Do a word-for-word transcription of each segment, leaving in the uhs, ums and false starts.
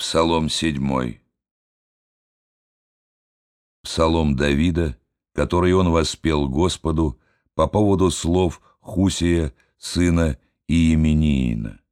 Псалом седьмой. Псалом Давида, который он воспел Господу по поводу слов Хусия, сына Иемениина.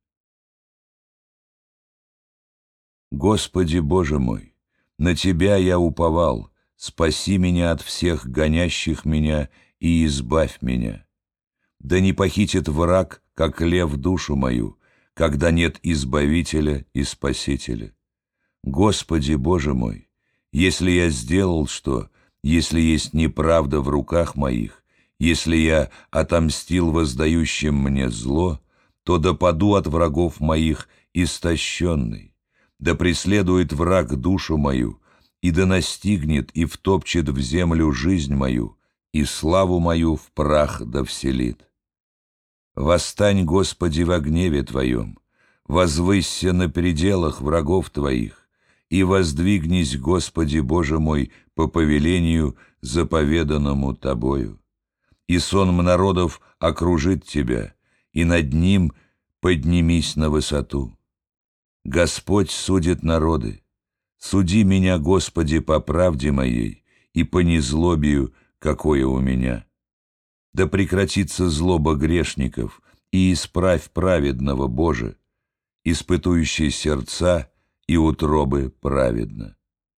Господи Боже мой, на Тебя я уповал, спаси меня от всех гонящих меня и избавь меня. Да не похитит враг, как лев, душу мою, когда нет избавителя и спасителя. Господи Боже мой, если я сделал что, если есть неправда в руках моих, если я отомстил воздающим мне зло, то да паду от врагов моих истощенный, да преследует враг душу мою, и да настигнет и втопчет в землю жизнь мою, и славу мою в прах да вселит. Восстань, Господи, во гневе Твоем, возвысься на пределах врагов Твоих, и воздвигнись, Господи Боже мой, по повелению, заповеданному Тобою. И сон народов окружит Тебя, и над ним поднимись на высоту. Господь судит народы. Суди меня, Господи, по правде моей и по незлобию, какое у меня. Да прекратится злоба грешников, и исправь праведного, Боже, испытующий сердца и утробы праведно.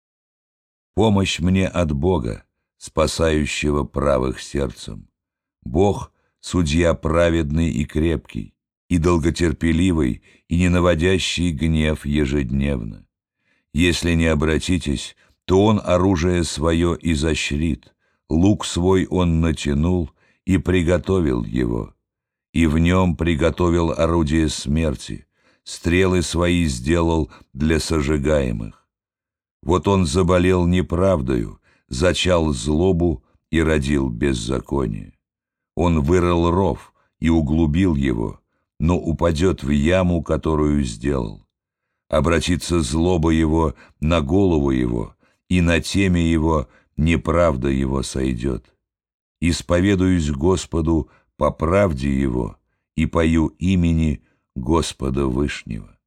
Помощь мне от Бога, спасающего правых сердцем. Бог — судья праведный и крепкий, и долготерпеливый, и не наводящий гнев ежедневно. Если не обратитесь, то Он оружие свое изощрит, лук свой Он натянул и приготовил его, и в нем приготовил орудие смерти, стрелы свои сделал для сожигаемых. Вот он заболел неправдою, зачал злобу и родил беззаконие. Он вырыл ров и углубил его, но упадет в яму, которую сделал. Обратится злоба его на голову его, и на теме его неправда его сойдет. Исповедуюсь Господу по правде его и пою имени Господа Вышнего.